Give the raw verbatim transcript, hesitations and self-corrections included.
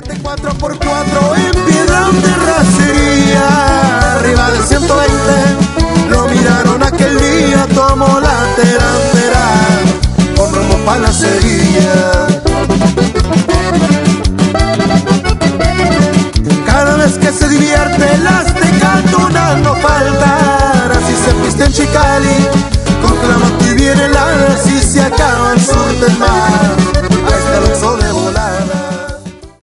cuatro por cuatro en piedra de racería, arriba de ciento veinte, lo miraron aquel día, tomó la terantera, con rumbo pa' la cerilla. Cada vez que se divierte, las tecatunas no faltan, así se viste en Chicali, con clamato y viene la, si se acaba el sur del mar, ahí está el oxo de volada.